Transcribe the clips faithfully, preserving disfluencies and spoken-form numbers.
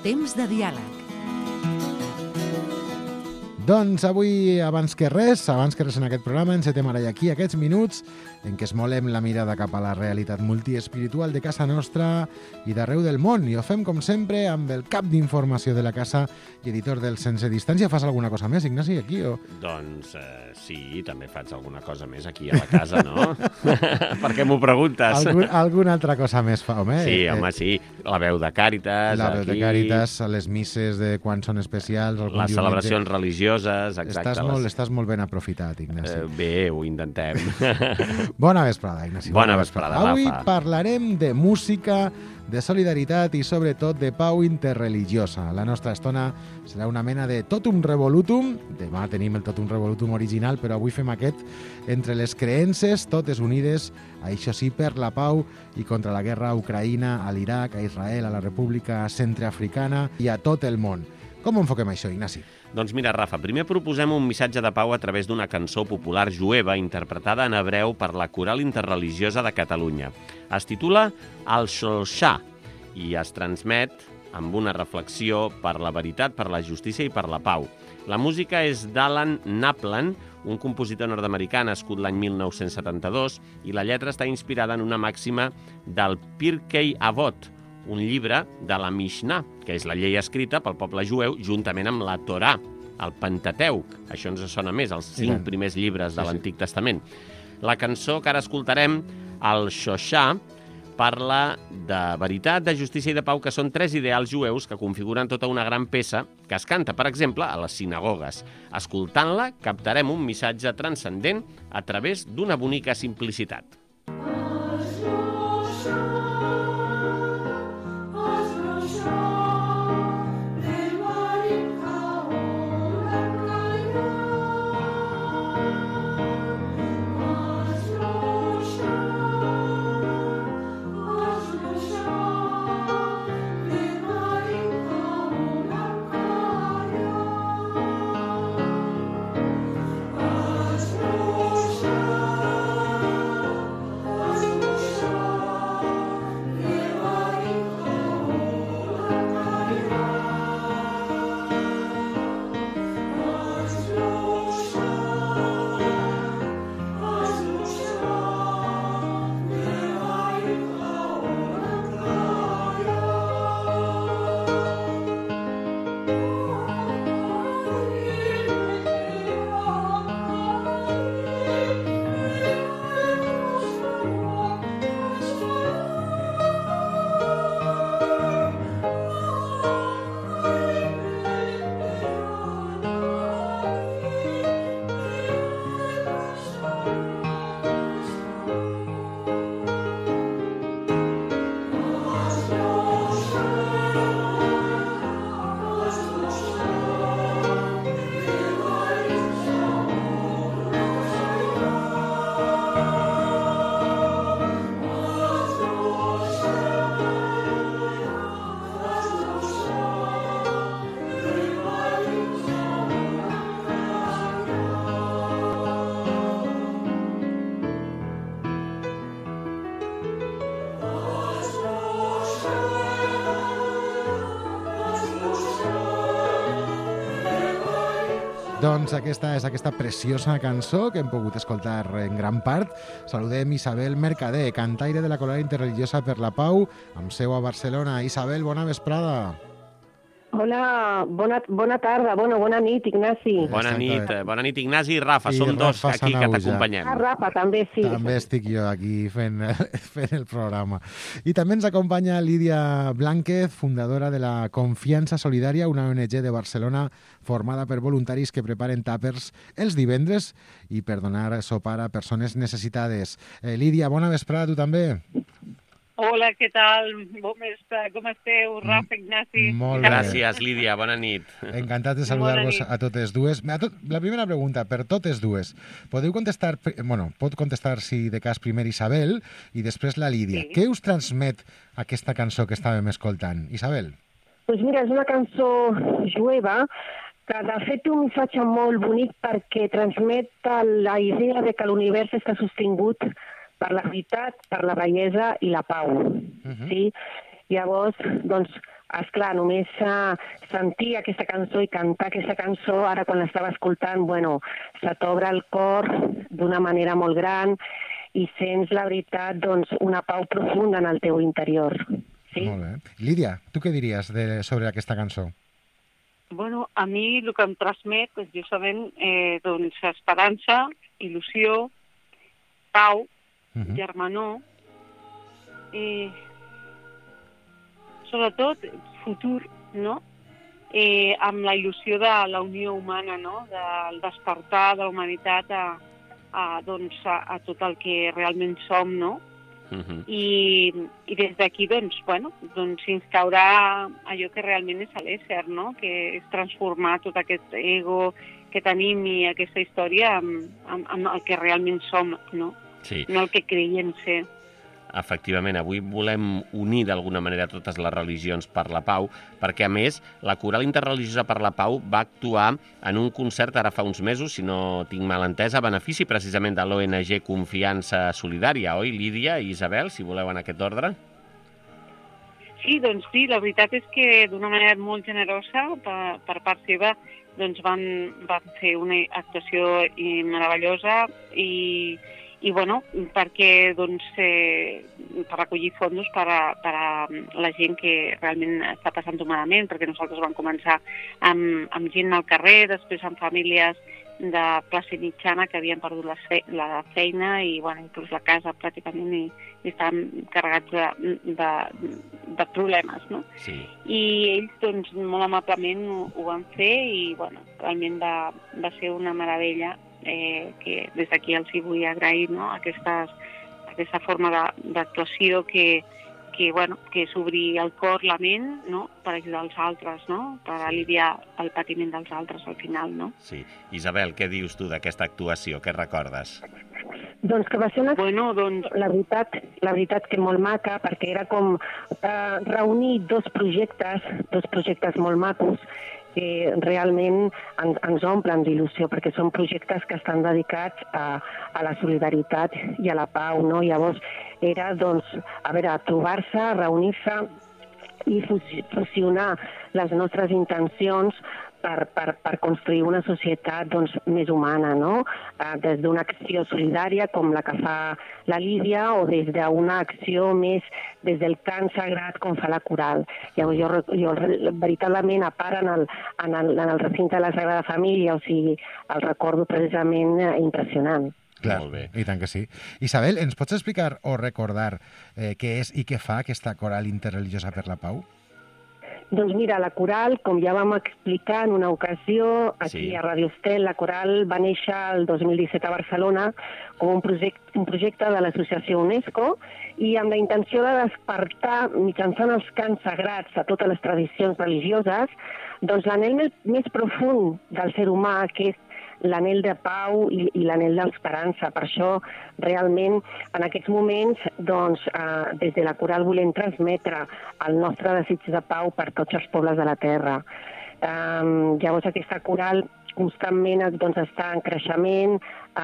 Temps de diàleg. Doncs avui, abans que res, abans que res en aquest programa, encetem ara i aquí aquests minuts en què esmolem la mirada cap a la realitat multiespiritual de casa nostra i d'arreu del món. I ho fem, com sempre, amb el cap d'informació de la casa i editor del Sense Distància. Fas alguna cosa més, Ignasi, aquí? O... Doncs eh, sí, també faig alguna cosa més aquí a la casa, no? Per què m'ho preguntes? Algun, alguna altra cosa més fa, home? Sí, eh, home, sí. La veu de Càritas, La veu aquí, de Càritas, les misses de quan són especials... algun les diumenge. celebracions religioses, exacte. Estàs, les... molt, estàs molt ben aprofitat, Ignasi. Eh, bé, ho intentem. Bona vesprada, Ignasi. Bona vesprada, Avui Rafa. parlarem de música, de solidaritat i, sobretot, de pau interreligiosa. La nostra estona serà una mena de totum revolutum. Demà tenim el totum revolutum original, però avui fem aquest entre les creences, totes unides, això sí, per la pau i contra la guerra a Ucraïna, a l'Iraq, a Israel, a la República Centreafricana i a tot el món. Com enfoquem això, Ignasi? Doncs mira, Rafa, primer proposem un missatge de pau a través d'una cançó popular jueva interpretada en hebreu per la Coral Interreligiosa de Catalunya. Es titula Al Shloshah i es transmet amb una reflexió per la veritat, per la justícia i per la pau. La música és d'Alan Naplan, un compositor nord-americà nascut l'any mil nou-cents setanta-dos, i la lletra està inspirada en una màxima del Pirkei Avot, un llibre de la Mishnah, que és la llei escrita pel poble jueu juntament amb la Torà, el Pentateuc. Això ens sona més, els cinc primers llibres de l'Antic Testament. La cançó que ara escoltarem, Al Shloshah, parla de veritat, de justícia i de pau, que són tres ideals jueus que configuren tota una gran peça que es canta, per exemple, a les sinagogues. Escoltant-la, captarem un missatge transcendent a través d'una bonica simplicitat. Doncs aquesta és aquesta preciosa cançó que hem pogut escoltar en gran part. Saludem Isabel Mercader, cantaire de la Coral Interreligiosa per la Pau, amb seu a Barcelona. Isabel, bona vesprada. Hola, bona, bona tarda, bona, bona nit, Ignasi. Bona nit, bona nit, Ignasi i Rafa. I Som dos Rafa aquí que Sanauja. t'acompanyem. Ah, Rafa, també, sí. També estic jo aquí fent, fent el programa. I també ens acompanya Lídia Blánquez, fundadora de la Confiança Solidària, una O N G de Barcelona formada per voluntaris que preparen tàpers els divendres i per donar sopar a persones necessitades. Eh, Lídia, bona vesprada, tu també? Hola, què tal? Bon vespre, com esteu? Rafa, Ignasi? Molt bé. Gràcies, Lídia, bona nit. Encantat de saludar-vos Bona nit. a totes dues. A tot, la primera pregunta, per totes dues. Podeu contestar, bueno, pot contestar, si de cas, primer Isabel i després la Lídia. Sí. Què us transmet aquesta cançó que estàvem escoltant? Isabel? Pues mira, és una cançó jueva que de fet té un missatge molt bonic perquè transmet la idea de que l'univers està sostingut per la veritat, per la bellesa i la pau. Uh-huh. Sí? Llavors, doncs, esclar, només uh, sentir aquesta cançó i cantar aquesta cançó, ara quan l'estava escoltant, bueno, se t'obre el cor d'una manera molt gran i sents, la veritat, doncs, una pau profunda en el teu interior. Sí? Molt bé. Lídia, tu què diries de, sobre aquesta cançó? Bueno, a mi el que em transmet és justament eh, doncs, esperança, il·lusió, pau, uh-huh. germanor, eh, sobretot futur, no? Eh, amb la il·lusió de la unió humana, no? Del despertar de la humanitat a, a, doncs, a, a tot el que realment som, no? Uh-huh. I, i des d'aquí, doncs, bueno, doncs instaurar allò que realment és l'ésser, no? Que és transformar tot aquest ego que tenim i aquesta història amb, amb, amb el que realment som, no? Sí. No el que creiem ser. Efectivament, avui volem unir d'alguna manera totes les religions per la pau, perquè, a més, la Coral Interreligiosa per la Pau va actuar en un concert ara fa uns mesos, si no tinc mal entès, a benefici precisament de l'O N G Confiança Solidària, oi, Lídia i Isabel, si voleu en aquest ordre? Sí, doncs sí, la veritat és que d'una manera molt generosa, per, per part seva, doncs van, van fer una actuació meravellosa i i bueno, perquè doncs, eh, per recollir fons per a, per a la gent que realment està passant-ho malament, perquè nosaltres vam començar amb, amb gent al carrer, després amb famílies de classe mitjana que havien perdut la, fe, la feina i bueno, inclús la casa pràcticament i, i estaven carregats de, de, de problemes, no? Sí. I ells doncs, molt amablement ho, ho van fer i bueno, realment va, va ser una meravella. Eh, que des d'aquí els hi vull agrair, no? Aquestes, aquesta forma d'actuació que, que, bueno, que és obrir el cor, la ment, no? Per ajudar els altres, no? Per aliviar el patiment dels altres al final, no? Sí. Isabel, què dius tu d'aquesta actuació? Què recordes? Doncs que va ser una... Bueno, doncs... La veritat, la veritat que molt maca, perquè era com eh, reunir dos projectes, dos projectes molt macos, que realment ens, ens omplen d'il·lusió, perquè són projectes que estan dedicats a, a la solidaritat i a la pau, no? Llavors era, doncs, a veure, trobar-se, reunir-se i fusionar les nostres intencions per, per, per construir una societat doncs, més humana, no? Eh, des d'una acció solidària com la que fa la Lídia o des d'una acció més des del cant sagrat com fa la Coral. Llavors jo, jo veritablement, a part en el, en, el, en el recinte de la Sagrada Família, o sigui, el recordo precisament impressionant. Clar, i tant que sí. Isabel, ens pots explicar o recordar eh, què és i què fa aquesta Coral Interreligiosa per la Pau? Doncs mira, la Coral, com ja vam explicar en una ocasió, aquí sí. a Radio Estel, la Coral va néixer el dos mil disset a Barcelona com un projecte, un projecte de l'associació UNESCO i amb la intenció de despertar mitjançant els cants sagrats a totes les tradicions religioses doncs l'anhel més profund del ser humà, que és l'anhel de pau i, i l'anhel d'esperança. Per això, realment, en aquests moments, doncs, eh, des de la Coral volem transmetre el nostre desig de pau per tots els pobles de la Terra. Eh, llavors, aquesta Coral constantment doncs, està en creixement,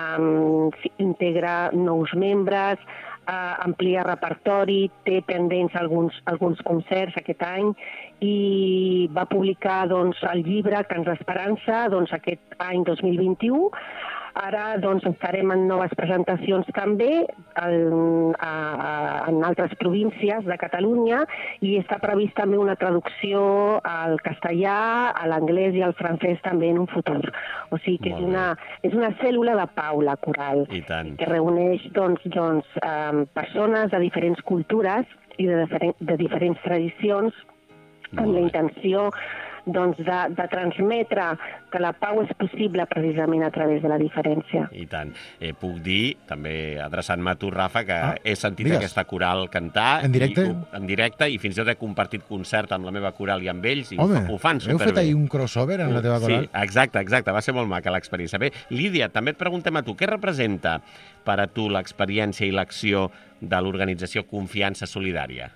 eh, integra nous membres, eh, amplia repertori, té pendents alguns, alguns concerts aquest any i va publicar doncs, el llibre Cants d'Esperança doncs, aquest any dos mil vint-i-u. Ara doncs, estarem en noves presentacions també en, a, a, en altres províncies de Catalunya i està previst també una traducció al castellà, a l'anglès i al francès també en un futur. O sigui que és una, és una cèl·lula de pau, la Coral, que reuneix doncs, doncs, eh, persones de diferents cultures i de, diferent, de diferents tradicions amb la intenció doncs, de, de transmetre que la pau és possible precisament a través de la diferència. I tant. Eh, puc dir, també adreçant-me a tu, Rafa, que ah, he sentit digues. aquesta coral cantar. En directe? I, en directe, i fins i tot he compartit concert amb la meva coral i amb ells, i Home, ho fan superbé. heu fet ahir un crossover en la teva coral? Sí, exacte, exacte. Va ser molt maca l'experiència. Bé, Lídia, també et preguntem a tu, què representa per a tu l'experiència i l'acció de l'organització Confiança Solidària?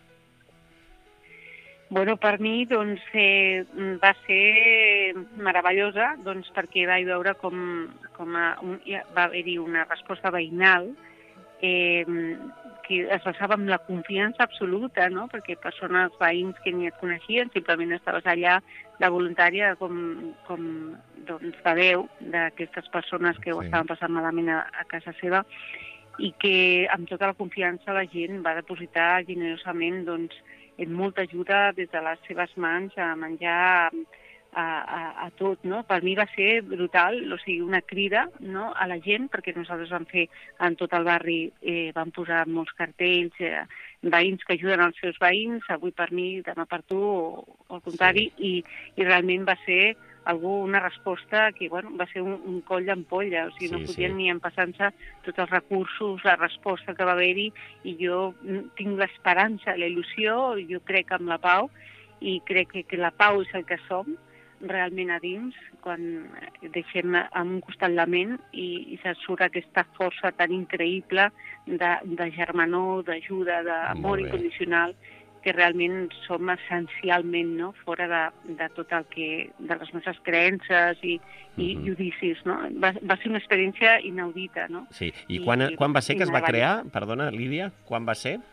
Bueno, per mi doncs, eh, va ser meravellosa doncs, perquè vaig veure com, com a un, va haver-hi una resposta veïnal eh, que es basava en la confiança absoluta, no? Perquè persones, veïns que ni et coneixien, simplement estaves allà de voluntària com, com doncs, de veu d'aquestes persones que ho Sí. estaven passant malament a, a casa seva, i que amb tota la confiança la gent va depositar generosament doncs, en molta ajuda des de les seves mans a menjar, a, a, a tot, no? Per mi va ser brutal, o sigui, una crida, no?, a la gent, perquè nosaltres vam fer en tot el barri, eh, vam posar molts cartells, eh, veïns que ajuden els seus veïns, avui per mi, demà per tu, o, o al contrari, sí. i, i realment va ser algú, una resposta que, bueno, va ser un, un coll d'ampolla, o sigui, sí, no podien sí. ni empassar-se tots els recursos, la resposta que va haver-hi, i jo tinc l'esperança, la il·lusió, jo crec en la pau, i crec que, que la pau és el que som, realment a dins, quan deixem a un costat la ment i, i se surt aquesta força tan increïble de, de germanor, d'ajuda, d'amor incondicional, que realment som essencialment, no?, fora de, de tot el que, de les nostres creences i, i uh-huh. judicis, no? Va, va ser una experiència inaudita, no? Sí, i quan, I, quan va ser que es va crear? Perdona, Lídia, quan va ser?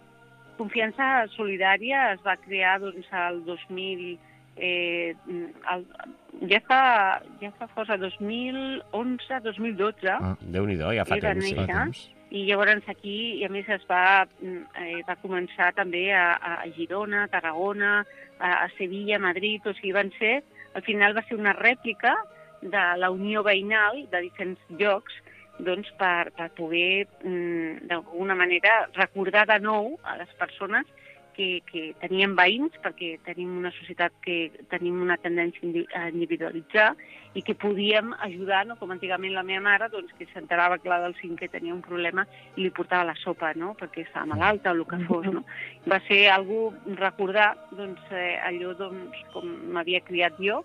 Confiança Solidària es va crear, doncs, el dos mil... Eh, el, ja fa, ja fa força, dos mil onze, dos mil dotze. Ah, Déu-n'hi-do, ja fa temps, sí. Néixer, i llavors aquí, i a més es va, eh, va començar també a, a Girona, a Tarragona, a, a Sevilla, a Madrid, o sigui, van ser, al final va ser una rèplica de la Unió Veïnal de diferents llocs, doncs per, per poder, mm, d'alguna manera, recordar de nou a les persones que, que teníem veïns, perquè tenim una societat que tenim una tendència a individualitzar i que podíem ajudar, no? Com antigament la meva mare, doncs, que s'enterava clar del cinquè que tenia un problema i li portava la sopa, no?, perquè estava malalta o el que fos, no? Va ser algú recordar, doncs, eh, allò, doncs, com m'havia criat jo,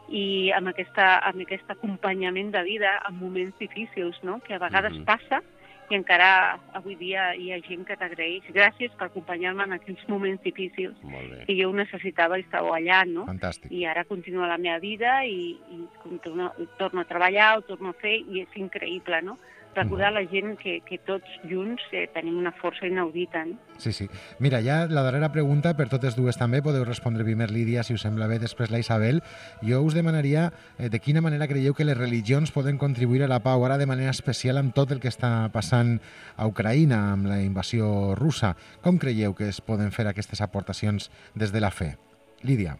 i amb, aquesta, amb aquest acompanyament de vida en moments difícils, no?, que a vegades mm-hmm. passa, i encara avui dia hi ha gent que t'agraeix. Gràcies per acompanyar-me en aquells moments difícils que jo ho necessitava i estava allà, no? Fantàstic. I ara continua la meva vida i, i torno, torno a treballar, ho torno a fer i és increïble, no? Recordar la gent que, que tots junts eh, tenim una força inaudita. No? Sí, sí. Mira, ja la darrera pregunta, per totes dues també, podeu respondre primer Lídia, si us sembla bé, després la Isabel. Jo us demanaria eh, de quina manera creieu que les religions poden contribuir a la pau, ara de manera especial amb tot el que està passant a Ucraïna, amb la invasió russa. Com creieu que es poden fer aquestes aportacions des de la fe? Lídia.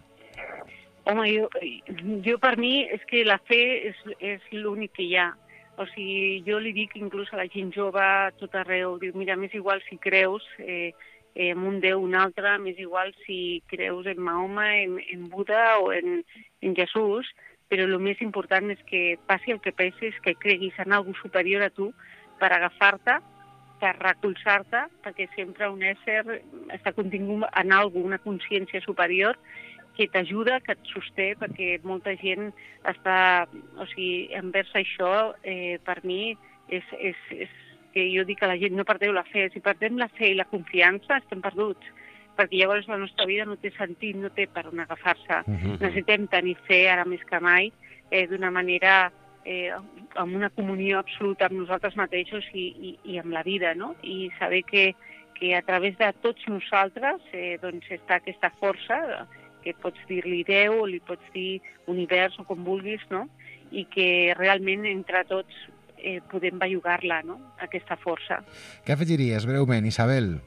Home, jo, jo per mi és que la fe és, és l'únic que hi ha. O sigui, jo li dic inclús a la gent jove tot arreu, diu, mira, m'és igual si creus eh, en un Déu o un altre, m'és igual si creus en Mahoma, en, en Buda o en, en Jesús, però el més important és que passi el que passi, és que creguis en algú superior a tu per agafar-te, per recolzar-te, perquè sempre un ésser està contingut en algú, una consciència superior, que t'ajuda, que et sosté, perquè molta gent està... O sigui, envers això, eh, per mi, és, és, és que jo dic a la gent, no perdeu la fe. Si perdem la fe i la confiança, estem perduts, perquè llavors la nostra vida no té sentit, no té per on agafar-se. Uh-huh. Necessitem tenir fe, ara més que mai, eh, d'una manera, eh, amb una comunió absoluta amb nosaltres mateixos i, i, i amb la vida, no? I saber que, que a través de tots nosaltres eh, doncs està aquesta força, que pots dir-li Déu, o li pots dir univers, o com vulguis, no? I que realment entre tots eh, podem bellugar-la, no?, aquesta força. Què afegiries breument, Isabel?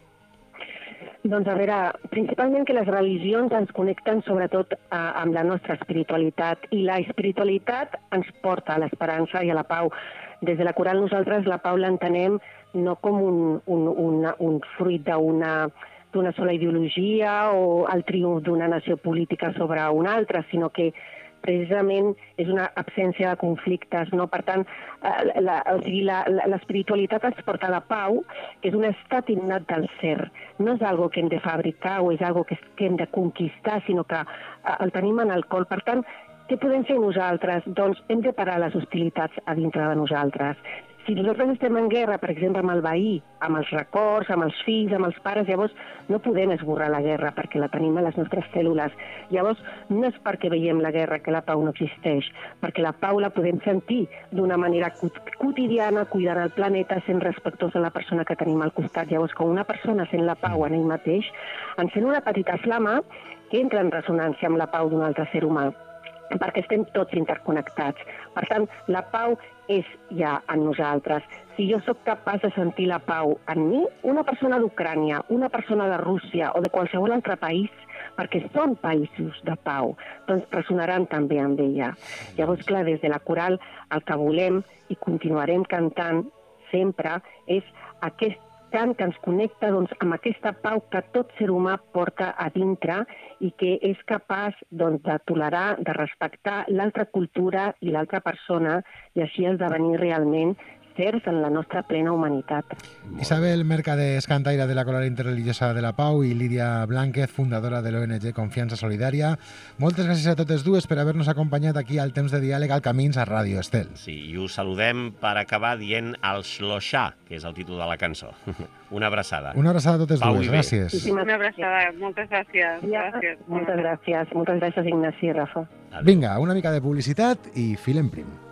Doncs a veure, principalment que les religions ens connecten sobretot a, amb la nostra espiritualitat, i la espiritualitat ens porta a l'esperança i a la pau. Des de la Coral nosaltres la pau l'entenem no com un, un, una, un fruit d'una d'una sola ideologia o el triomf d'una nació política sobre una altra, sinó que precisament és una absència de conflictes, no? Per tant, eh, la, o sigui, la, la, l'espiritualitat ens porta a la pau, que és un estat innat del ser. No és algo que hem de fabricar o és algo que, que hem de conquistar, sinó que eh, el tenim en el cor. Per tant, què podem fer nosaltres? Doncs hem de parar les hostilitats a dintre de nosaltres. si nosaltres estem en guerra, per exemple, amb el veí, amb els records, amb els fills, amb els pares, llavors no podem esborrar la guerra perquè la tenim a les nostres cèl·lules. Llavors no és perquè veiem la guerra que la pau no existeix, perquè la pau la podem sentir d'una manera quotidiana, cuidant el planeta, sent respectuós de la persona que tenim al costat. Llavors, quan una persona sent la pau en ell mateix, encén una petita flama que entra en ressonància amb la pau d'un altre ser humà, perquè estem tots interconnectats. Per tant, la pau és ja en nosaltres. Si jo sóc capaç de sentir la pau en mi, una persona d'Ucrània, una persona de Rússia o de qualsevol altre país, perquè són països de pau, doncs ressonaran també amb ella. Llavors, clar, des de la coral el que volem i continuarem cantant sempre és aquest cant que ens connecta doncs, amb aquesta pau que tot ser humà porta a dintre i que és capaç doncs, de tolerar, de respectar l'altra cultura i l'altra persona i així esdevenir realment certs en la nostra plena humanitat. Isabel Mercadés, cantaire de la Coral Interreligiosa de la Pau, i Lídia Blánquez, fundadora de l'O N G Confiança Solidària. Moltes gràcies a totes dues per haver-nos acompanyat aquí al temps de diàleg al Camins a Ràdio Estel. Sí, i us saludem per acabar dient el Shloshà, que és el títol de la cançó. Una abraçada. Una abraçada a totes Pau dues, gràcies. Sí, Una abraçada, moltes gràcies. gràcies. Moltes gràcies, moltes gràcies Ignasi i Rafa. Vinga, una mica de publicitat i fil en prim.